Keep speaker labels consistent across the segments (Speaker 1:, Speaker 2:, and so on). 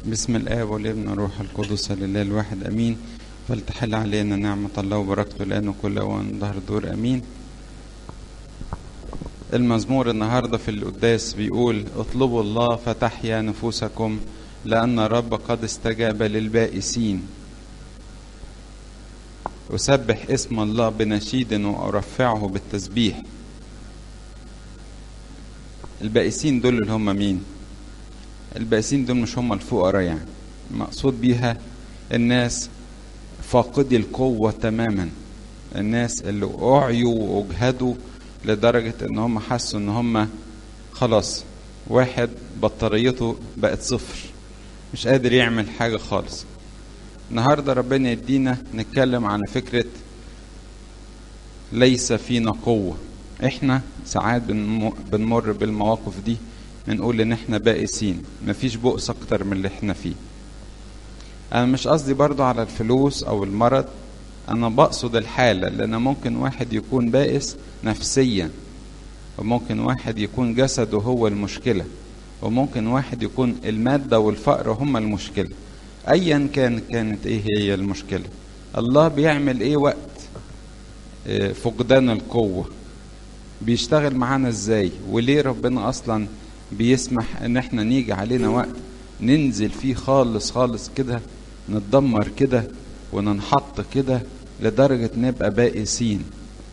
Speaker 1: بسم الآب والابن والروح القدس لله الواحد أمين. فلتحل علينا نعمة الله وبركته الآن وكل أوان ظهر الدور أمين. المزمور النهاردة في القداس بيقول: اطلبوا الله فتحيا نفوسكم لأن الرب قد استجاب للبائسين. أسبح اسم الله بنشيد وأرفعه بالتسبيح. البائسين دول اللي هم مين؟ البائسين دول مش هم الفقراء، يعني مقصود بيها الناس فاقدي القوة تماما، الناس اللي أعيوا وأجهدوا لدرجة ان هم حسوا ان هم خلاص واحد بطاريته بقت صفر، مش قادر يعمل حاجة خالص. النهاردة ربنا يدينا نتكلم عن فكرة ليس فينا قوة. احنا ساعات بنمر بالمواقف دي، بنقول ان احنا بائسين، مفيش بؤس اكتر من اللي احنا فيه. انا مش قصدي برضو على الفلوس او المرض، انا بقصد الحالة، لان ممكن واحد يكون بائس نفسيا، وممكن واحد يكون جسده هو المشكلة، وممكن واحد يكون المادة والفقر هما المشكلة. ايا كانت ايه هي المشكلة، الله بيعمل ايه وقت فقدان القوة؟ بيشتغل معانا ازاي؟ وليه ربنا اصلا بيسمح ان احنا نيجي علينا وقت ننزل فيه خالص خالص كده، نتدمر كده وننحط كده لدرجة نبقى بائسين؟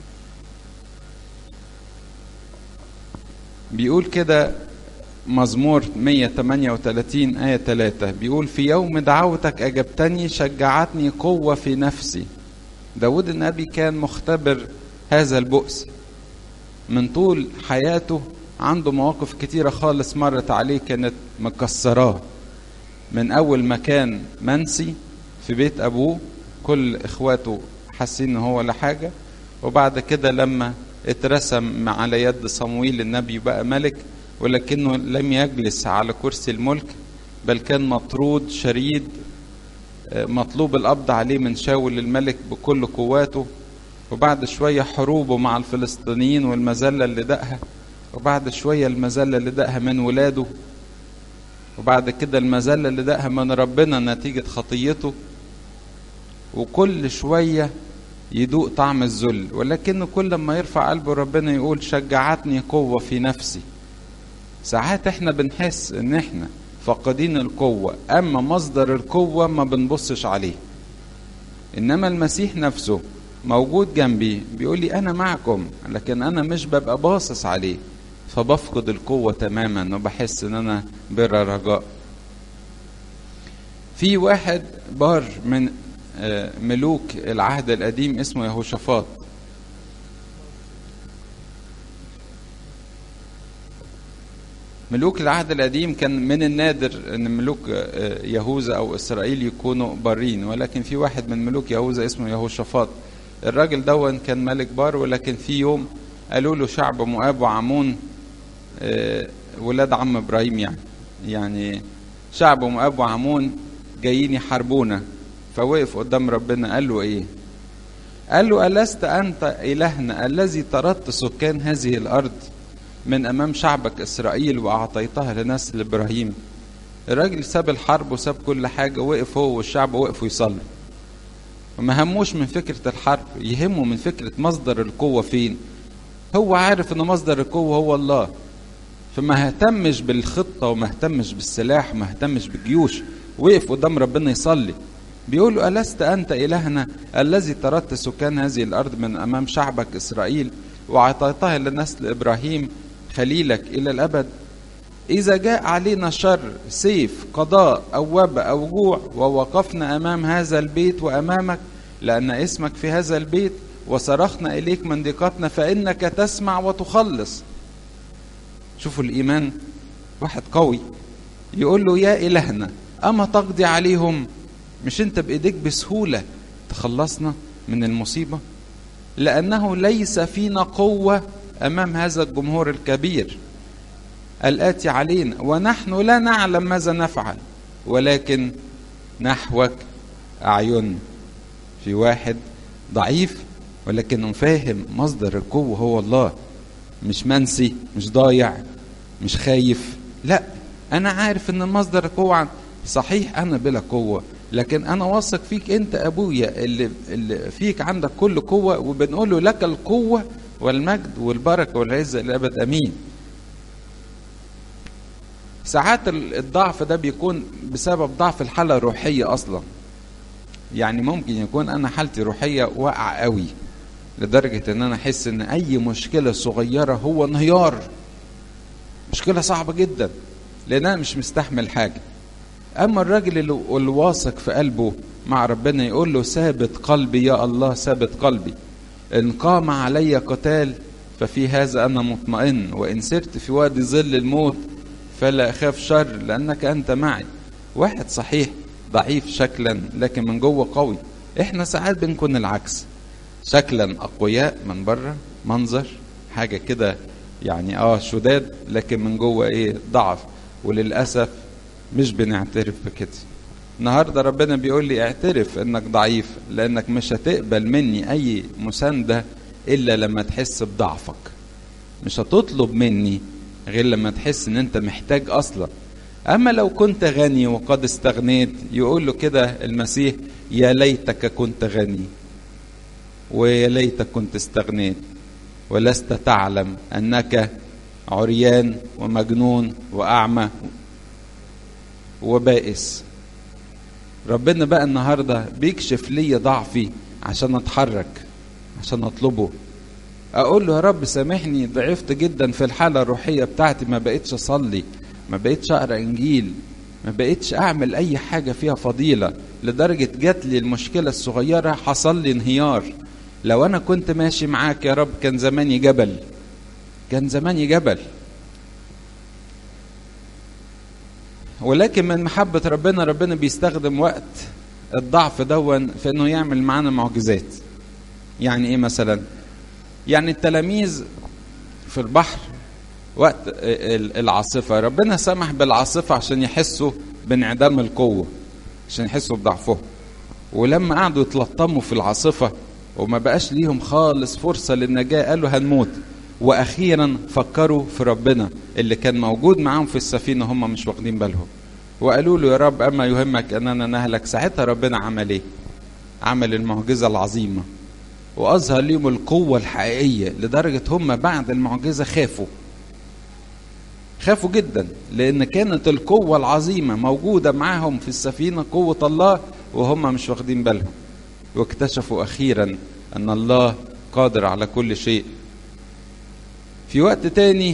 Speaker 1: بيقول كده مزمور 138 آية 3، بيقول: في يوم دعوتك أجبتني، شجعتني قوة في نفسي. داود النبي كان مختبر هذا البؤس من طول حياته، عنده مواقف كتيرة خالص مرت عليه كانت مكسراه. من أول ما كان منسي في بيت أبوه، كل إخواته حاسين إن هو ولا حاجة، وبعد كده لما اترسم على يد صمويل النبي بقى ملك، ولكنه لم يجلس على كرسي الملك، بل كان مطرود شريد، مطلوب القبض عليه من شاول الملك بكل قواته. وبعد شوية حروبه مع الفلسطينيين والمذلة اللي دقها، وبعد شوية المذلة اللي دقها من ولاده، وبعد كده المذلة اللي دقها من ربنا نتيجة خطيته، وكل شوية يدوق طعم الذل. ولكنه كل ما يرفع قلبه ربنا يقول: شجعتني قوة في نفسي. ساعات احنا بنحس ان احنا فاقدين القوة، اما مصدر القوة ما بنبصش عليه، انما المسيح نفسه موجود جنبي بيقول لي انا معكم، لكن انا مش ببقى باصص عليه، فبفقد القوة تماما وبحس ان انا بلا رجاء. في واحد بار من ملوك العهد القديم اسمه يهوشافاط. ملوك العهد القديم كان من النادر ان ملوك يهوذا او اسرائيل يكونوا بارين، ولكن في واحد من ملوك يهوذا اسمه يهوشافاط. الراجل دون كان ملك بار، ولكن في يوم قالوا له شعب مؤاب وعمون، ولاد عم ابراهيم، يعني شعب مؤاب وعمون جايين يحاربونا. فوقف قدام ربنا قال له ايه؟ قال له: ألست أنت إلهنا الذي طردت سكان هذه الأرض من أمام شعبك إسرائيل وأعطيتها لنسل إبراهيم؟ الراجل ساب الحرب وساب كل حاجة، وقف هو والشعب وقفوا يصلوا، وما هموش من فكرة الحرب، يهمه من فكرة مصدر القوة فين. هو عارف أن مصدر القوة هو الله، فما اهتمش بالخطة وما اهتمش بالسلاح وما اهتمش بالجيوش، وقف قدام ربنا يصلي. بيقول له: ألست أنت إلهنا الذي طردت سكان هذه الأرض من أمام شعبك إسرائيل وأعطيتها لنسل إبراهيم خليلك إلى الأبد؟ إذا جاء علينا شر، سيف، قضاء أو وباء أو جوع، ووقفنا أمام هذا البيت وأمامك لأن اسمك في هذا البيت، وصرخنا إليك من ضيقتنا، فإنك تسمع وتخلص. شوفوا الإيمان، واحد قوي يقول له: يا إلهنا أما تقضي عليهم؟ مش أنت بإيديك بسهولة تخلصنا من المصيبة؟ لأنه ليس فينا قوة أمام هذا الجمهور الكبير الآتي علينا، ونحن لا نعلم ماذا نفعل، ولكن نحوك أعين. في واحد ضعيف ولكنه فاهم مصدر القوة هو الله، مش منسي، مش ضايع، مش خايف، لا، أنا عارف إن مصدر القوة صحيح انا بلا قوة، لكن انا واثق فيك انت ابويا اللي فيك عندك كل قوة، وبنقول له لك القوة والمجد والبركة والعزة للأبد امين. ساعات الضعف ده بيكون بسبب ضعف الحالة الروحية اصلا. يعني ممكن يكون انا حالتي روحية واقعة قوي لدرجة ان انا احس ان اي مشكلة صغيرة هو انهيار، مشكلة صعبة جدا لان انا مش مستحمل حاجة. اما الراجل اللي واثق في قلبه مع ربنا يقول له ثابت قلبي يا الله ثابت قلبي، ان قام علي قتال ففي هذا انا مطمئن، وان سرت في وادي ظل الموت فلا اخاف شر لانك انت معي. واحد صحيح ضعيف شكلا لكن من جوه قوي. احنا ساعات بنكون العكس، شكلا اقوياء من بره منظر حاجة كده يعني شداد، لكن من جوه ايه؟ ضعف. وللأسف مش بنعترف بكده. النهاردة ربنا بيقول لي اعترف انك ضعيف، لانك مش هتقبل مني اي مساندة الا لما تحس بضعفك. مش هتطلب مني غير لما تحس ان انت محتاج اصلا. اما لو كنت غني وقد استغنيت، يقول له كده المسيح يا ليتك كنت غني ويا ليتك كنت استغنيت ولست تعلم انك عريان ومجنون واعمى وبائس. ربنا بقى النهاردة بيكشف لي ضعفي عشان اتحرك، عشان اطلبه. اقول له يا رب سامحني، ضعفت جدا في الحالة الروحية بتاعتي، ما بقيتش اصلي، ما بقيتش اقرأ انجيل، ما بقيتش اعمل اي حاجة فيها فضيلة، لدرجة جات لي المشكلة الصغيرة حصل لي انهيار. لو انا كنت ماشي معاك يا رب كان زماني جبل، كان زماني جبل. ولكن من محبة ربنا بيستخدم وقت الضعف دون في انه يعمل معانا معجزات. يعني ايه مثلا؟ يعني التلاميذ في البحر وقت العاصفة، ربنا سمح بالعاصفة عشان يحسوا بانعدام القوة، عشان يحسوا بضعفهم. ولما قعدوا يتلطموا في العاصفة وما بقاش ليهم خالص فرصة للنجاة، قالوا هنموت. واخيرا فكروا في ربنا اللي كان موجود معاهم في السفينة، هم مش واخدين بالهم، وقالوا له يا رب اما يهمك اننا نهلك. ساعتها ربنا عمل ايه؟ عمل المعجزة العظيمة واظهر لهم القوة الحقيقية، لدرجة هم بعد المعجزة خافوا جدا، لان كانت القوة العظيمة موجودة معاهم في السفينة، قوة الله، وهم مش واخدين بالهم. واكتشفوا اخيرا ان الله قادر على كل شيء. في وقت تاني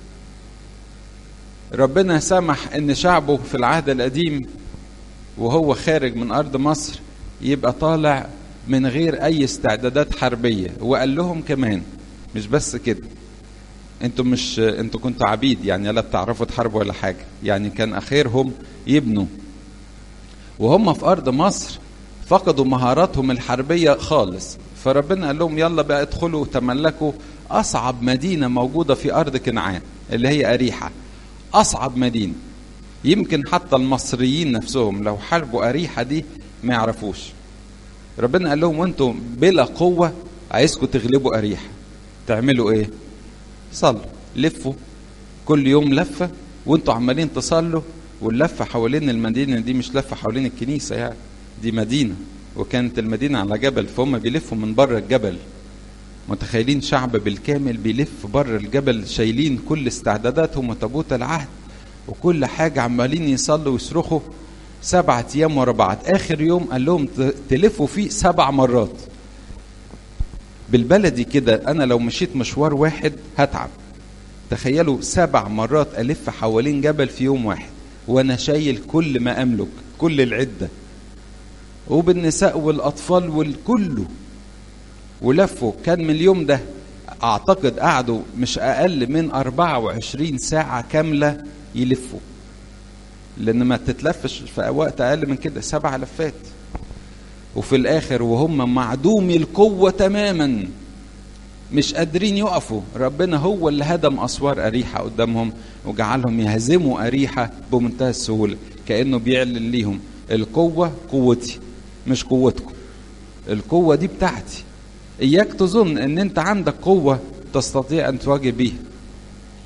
Speaker 1: ربنا سمح ان شعبه في العهد القديم وهو خارج من ارض مصر يبقى طالع من غير اي استعدادات حربية، وقال لهم كمان مش بس كده، انتوا كنتوا عبيد، يعني لا بتعرفوا تحاربوا ولا حاجة، يعني كان اخرهم يبنوا. وهم في ارض مصر فقدوا مهاراتهم الحربية خالص، فربنا قال لهم يلا بقى ادخلوا وتملكوا اصعب مدينة موجودة في ارض كنعان اللي هي اريحة. اصعب مدينة، يمكن حتى المصريين نفسهم لو حاربوا اريحة دي ما يعرفوش. ربنا قال لهم وانتم بلا قوة عايزكم تغلبوا اريحة، تعملوا ايه؟ صلوا، لفوا كل يوم لفة، وانتوا عمالين تصلوا. واللفة حوالين المدينة دي مش لفة حوالين الكنيسة، يعني دي مدينة، وكانت المدينة على جبل، فهم بيلفوا من بره الجبل. متخيلين شعب بالكامل بيلف بره الجبل، شايلين كل استعداداتهم وتابوت العهد وكل حاجة، عمالين يصلوا ويصرخوا 7 أيام ورا بعض. آخر يوم قال لهم تلفوا فيه 7 مرات. بالبلدي كده أنا لو مشيت مشوار واحد هتعب، تخيلوا 7 مرات ألف حوالين جبل في يوم واحد، وأنا شايل كل ما أملك، كل العدة، وبالنساء والأطفال والكله. ولفوا، كان من اليوم ده أعتقد قعدوا مش أقل من 24 ساعة كاملة يلفوا، لأن ما تتلفش في وقت أقل من كده، 7 لفات. وفي الآخر وهم معدومي القوة تماما مش قادرين يقفوا، ربنا هو اللي هدم أسوار أريحة قدامهم وجعلهم يهزموا أريحة بمنتهى السهولة، كأنه بيعلن ليهم القوة قوتي مش قوتكم، القوة دي بتاعتي. إياك تظن أن أنت عندك قوة تستطيع أن تواجه بيها،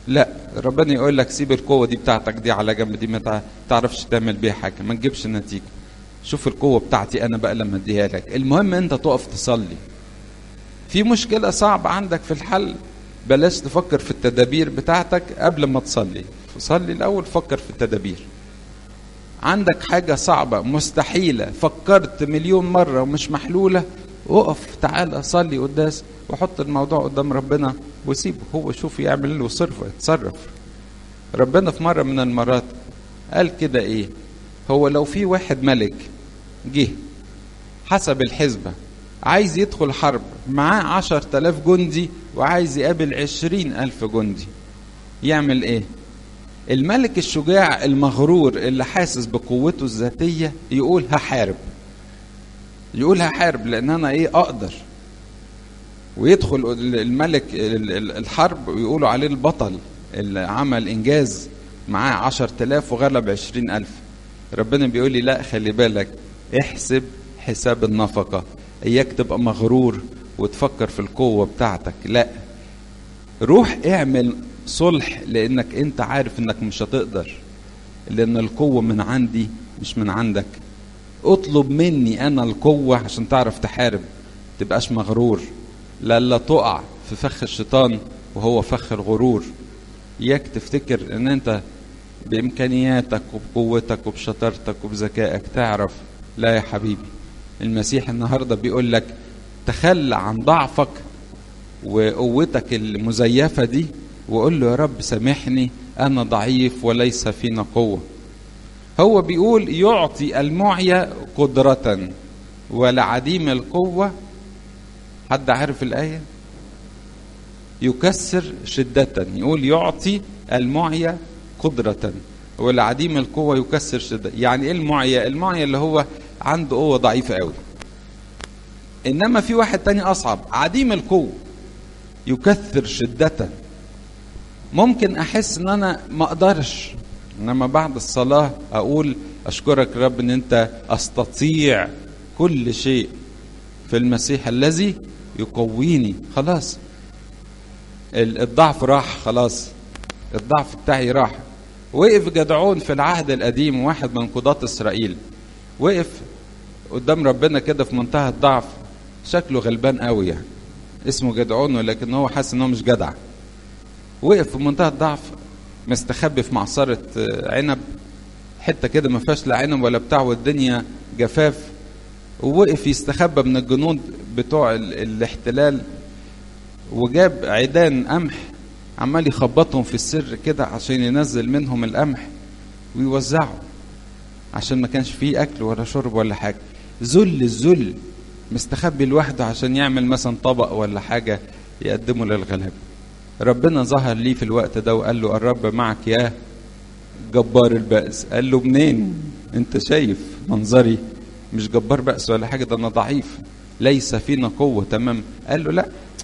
Speaker 1: لا، ربنا يقول لك سيب القوة دي بتاعتك دي على جنب، دي ما تعرفش تعمل بيها حاجة، ما تجيبش نتيجة. شوف القوة بتاعتي أنا بقى لما أديها لك. المهم أنت تقف تصلي. في مشكلة صعبة عندك في الحل، بلاش تفكر في التدابير بتاعتك قبل ما تصلي. صلي الأول، فكر في التدابير. عندك حاجة صعبة مستحيلة فكرت مليون مرة ومش محلولة، وقف تعالى صلي قداس وحط الموضوع قدام ربنا وسيبه هو شوف يعمل له صرفه يتصرف. ربنا في مرة من المرات قال كده ايه، هو لو في واحد ملك جه حسب الحسبة عايز يدخل حرب معاه 10,000 جندي وعايز يقابل 20,000 جندي، يعمل ايه؟ الملك الشجاع المغرور اللي حاسس بقوته الذاتية يقول هحارب، يقول هحارب لان انا ايه اقدر، ويدخل الملك الحرب ويقولوا عليه البطل اللي عمل انجاز، معاه 10,000 وغلب 20,000. ربنا بيقول لي لا، خلي بالك، احسب حساب النفقة، اياك تبقى مغرور وتفكر في القوة بتاعتك، لا، روح اعمل صلح لانك انت عارف انك مش هتقدر، لان القوة من عندي مش من عندك. اطلب مني انا القوة عشان تعرف تحارب، تبقاش مغرور، لا تقع في فخ الشيطان وهو فخ الغرور. اياك تفتكر ان انت بامكانياتك وبقوتك وبشطارتك وبذكائك تعرف، لا يا حبيبي. المسيح النهاردة بيقول لك تخلى عن ضعفك وقوتك المزيفة دي وقول له يا رب سامحني أنا ضعيف وليس فينا قوة. هو بيقول يعطي المعيا قدرة ولعديم القوة، حد عارف الآية؟ يكسر شدة. يقول يعطي المعيا قدرة ولعديم القوة يكسر شدة. يعني ايه المعيا؟ المعيا اللي هو عنده قوة ضعيفة قوي. انما في واحد تاني اصعب، عديم القوة يكثر شدة. ممكن احس ان انا ما اقدرش، انما بعد الصلاة اقول اشكرك رب ان انت استطيع كل شيء في المسيح الذي يقويني. خلاص الضعف راح، خلاص الضعف بتاعي راح. وقف جدعون في العهد القديم، واحد من قضاة اسرائيل، وقف قدام ربنا كده في منتهى الضعف، شكله غلبان قوي يعني، اسمه جدعون ولكن هو حاسس ان هو مش جدع. وقف في منتهى الضعف مستخبي في معصرة عنب، حتة كده ما فيهاش لا عنب ولا بتاع والدنيا جفاف، ووقف يستخبى من الجنود بتوع الاحتلال، وجاب عيدان قمح عمال يخبطهم في السر كده عشان ينزل منهم القمح ويوزعه، عشان ما كانش فيه اكل ولا شرب ولا حاجة. ذل الذل، مستخبي لوحده عشان يعمل مثلا طبق ولا حاجة يقدمه للغلابة. ربنا ظهر ليه في الوقت ده وقال له الرب معك يا جبار البأس. قال له منين؟ انت شايف منظري مش جبار بأس ولا حاجة، ده انا ضعيف ليس فينا قوة. تمام. قال له لا،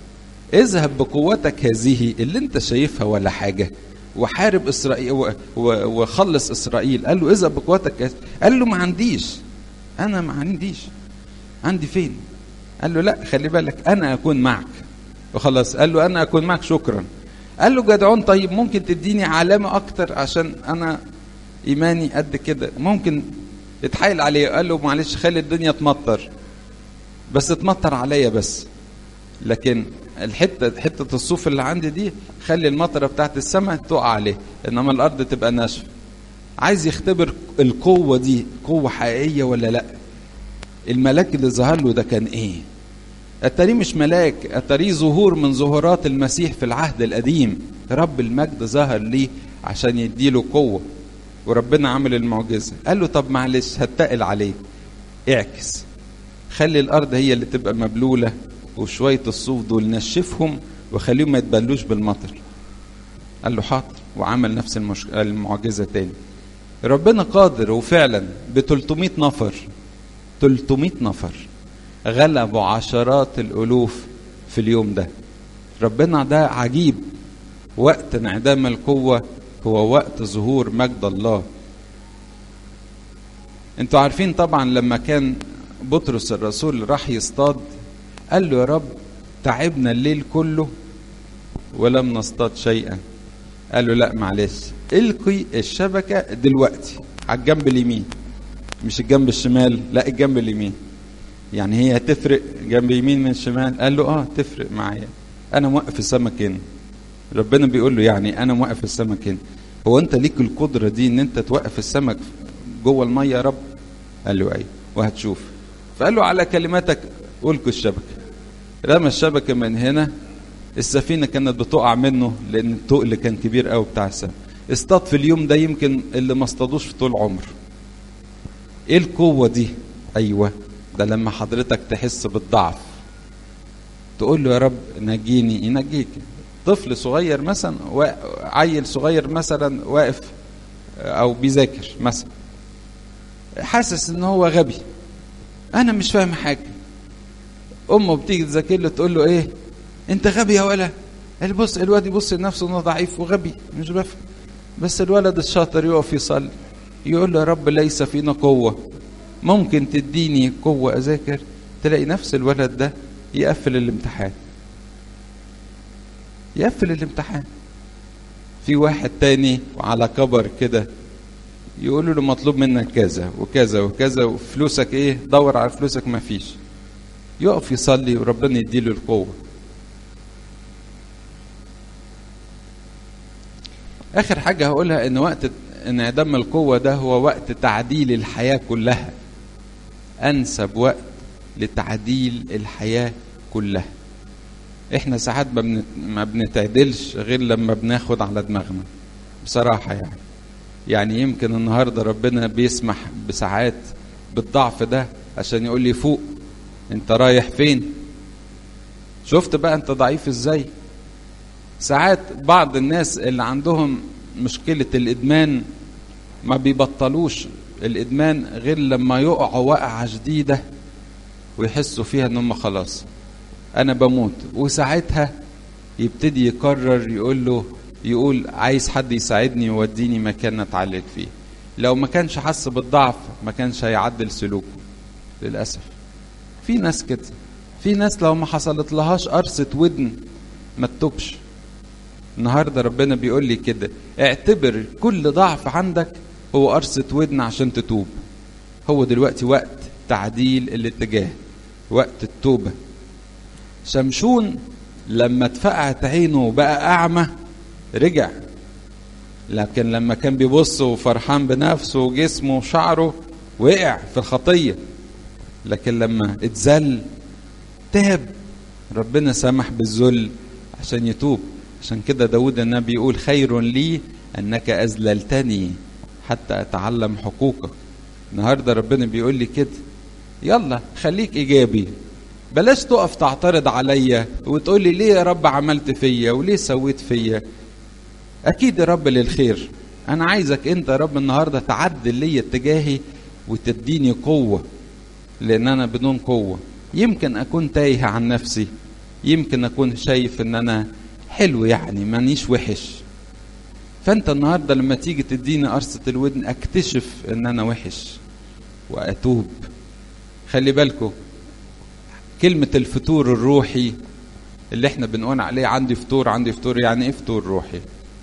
Speaker 1: اذهب بقوتك هذه اللي انت شايفها ولا حاجة وحارب اسرائيل وخلص اسرائيل. قال له اذهب بقوتك. قال له ما عنديش، انا ما عنديش، عندي فين؟ قال له لا خلي بالك انا اكون معك. وخلاص قال له انا اكون معك شكرا. قال له جدعون طيب ممكن تديني علامة اكتر عشان انا ايماني قد كده، ممكن اتحايل عليه. قال له معلش خلي الدنيا تمطر، بس تمطر عليا بس، لكن حتة الصوف اللي عندي دي خلي المطرة بتاعت السماء تقع عليه، انما الارض تبقى ناشفة. عايز يختبر القوة دي قوة حقيقية ولا لا. الملاك اللي ظهر له ده كان ايه؟ اتاريه مش ملاك، اتاريه ظهور من ظهورات المسيح في العهد القديم. رب المجد ظهر ليه عشان يديله قوة، وربنا عمل المعجزة. قال له طب معلش هتقل عليك، اعكس، خلي الارض هي اللي تبقى مبلولة وشوية الصوف دول نشفهم وخليهم ما يتبلوش بالمطر. قال له حاضر، وعمل نفس المعجزة تاني. ربنا قادر، وفعلا ب 300 نفر 300 نفر غلبوا عشرات الألوف في اليوم ده. ربنا ده عجيب. وقت انعدام القوة هو وقت ظهور مجد الله. انتوا عارفين طبعا لما كان بطرس الرسول راح يصطاد، قال له يا رب تعبنا الليل كله ولم نصطاد شيئا، قال له لا معلش، القي الشبكة دلوقتي على الجنب اليمين، مش الجنب الشمال، لا الجنب اليمين. يعني هي هتفرق جنب يمين من شمال؟ قال له تفرق معايا، انا موقف السمك هنا. ربنا بيقول له يعني انا موقف السمك هنا. هو انت ليك القدرة دي ان انت توقف السمك جوه المية يا رب؟ قال له ايوه وهتشوف. فقال له على كلماتك ألقي الشبكة. رمى الشبكة من هنا، السفينة كانت بتقع منه لأن التقل كان كبير قوي بتاع السمك. اصطاد في اليوم ده يمكن اللي ما اصطادوش في طول عمر. ايه القوة دي؟ ايوه ده لما حضرتك تحس بالضعف تقول له يا رب نجيني، ينجيك. طفل صغير مثلا، عيل صغير مثلا واقف او بيذاكر مثلا، حاسس ان هو غبي، انا مش فاهم حاجه، امه بتيجي تذاكر له تقول له ايه انت غبي يا ولا؟ قال بص الواد يبص لنفسه انه ضعيف وغبي مش بفهم. بس الولد الشاطر يقف يصلي يقول له يا رب ليس فينا قوه، ممكن تديني قوه اذاكر؟ تلاقي نفس الولد ده يقفل الامتحان. يقفل الامتحان. في واحد تاني وعلى كبر كده يقولوا له مطلوب منك كذا وكذا وكذا وفلوسك ايه، دور على فلوسك، ما فيش. يقف يصلي وربنا يديله القوة. اخر حاجة هقولها ان وقت انعدام القوة ده هو وقت تعديل الحياة كلها. انسب وقت لتعديل الحياة كلها. احنا ساعات ما بنتعدلش غير لما بناخد على دماغنا بصراحة. يعني يمكن النهاردة ربنا بيسمح بساعات بالضعف ده عشان يقول لي فوق، انت رايح فين؟ شفت بقى انت ضعيف ازاي؟ ساعات بعض الناس اللي عندهم مشكلة الادمان ما بيبطلوش الادمان غير لما يقعوا وقعة جديدة ويحسوا فيها انهم خلاص انا بموت، وساعتها يبتدي يقرر يقول عايز حد يساعدني ويوديني مكان اتعالج فيه. لو ما كانش حس بالضعف ما كانش هيعدل سلوكه للأسف. في ناس كده، في ناس لو ما حصلت لهاش قرصة ودن ما تتوبش. النهاردة ربنا بيقول لي كده، اعتبر كل ضعف عندك هو قرصة ودن عشان تتوب. هو دلوقتي وقت تعديل الاتجاه، وقت التوبة. شمشون لما اتفقعت عينه وبقى أعمى رجع، لكن لما كان بيبص وفرحان بنفسه وجسمه وشعره وقع في الخطية. لكن لما اتذل تاب، ربنا سمح بالذل عشان يتوب. عشان كده داود النبي يقول خير لي أنك أذللتني حتى أتعلم حقوقك. النهاردة ربنا بيقول لي كده، يلا خليك إيجابي، بلاش تقف تعترض عليا وتقول لي ليه يا رب عملت فيا وليه سويت فيا. اكيد يا رب للخير. انا عايزك انت يا رب النهارده تعدل لي اتجاهي وتديني قوه، لان انا بدون قوه يمكن اكون تايه عن نفسي، يمكن اكون شايف ان انا حلو يعني مانيش وحش. فانت النهارده لما تيجي تديني قرصه الودن اكتشف ان انا وحش واتوب. خلي بالكم كلمة الفتور الروحي اللي احنا بنقول عليه عندي فطور عندي فطور، يعني ايه فطور روحي؟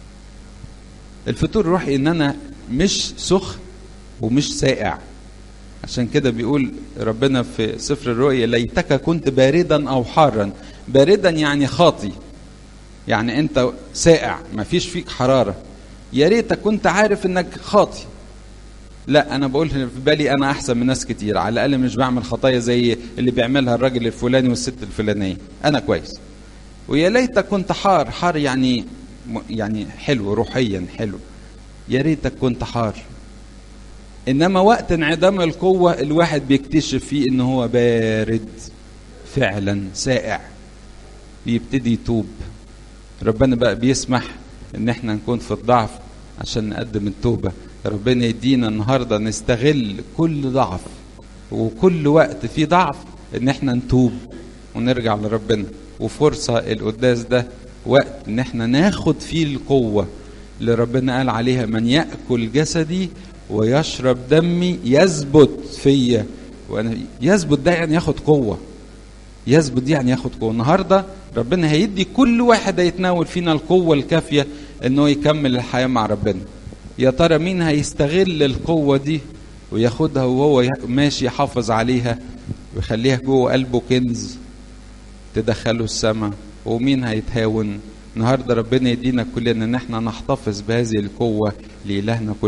Speaker 1: الفطور الروحي ان انا مش سخن ومش ساقع. عشان كده بيقول ربنا في سفر الرؤيا ليتك كنت باردا او حارا. باردا يعني خاطي، يعني انت ساقع ما فيش فيك حرارة. يا ريتك كنت عارف انك خاطي. لا انا بقول في بالي انا احسن من ناس كتير، على الاقل مش بعمل خطايا زي اللي بيعملها الراجل الفلاني والست الفلانيه، انا كويس. ويا ليتك كنت حار. حار يعني حلو روحيا، حلو. يا ريتك كنت حار. انما وقت انعدام القوه الواحد بيكتشف فيه ان هو بارد فعلا، سائع، بيبتدي يتوب. ربنا بقى بيسمح ان احنا نكون في الضعف عشان نقدم التوبه. ربنا يدينا النهاردة نستغل كل ضعف وكل وقت فيه ضعف ان احنا نتوب ونرجع لربنا. وفرصة القداس ده وقت ان احنا ناخد فيه القوة اللي ربنا قال عليها من يأكل جسدي ويشرب دمي يثبت فيا. يثبت ده يعني ياخد قوة، يثبت دي يعني ياخد قوة. النهاردة ربنا هيدي كل واحد هيتناول فينا القوة الكافية انه يكمل الحياة مع ربنا. يا ترى مين هيستغل القوة دي وياخدها وهو ماشي يحافظ عليها ويخليها جوه قلبه كنز تدخله السماء، ومين هيتهاون؟ النهارده ربنا يدينا كلنا ان احنا نحتفظ بهذه القوة لإلهنا كل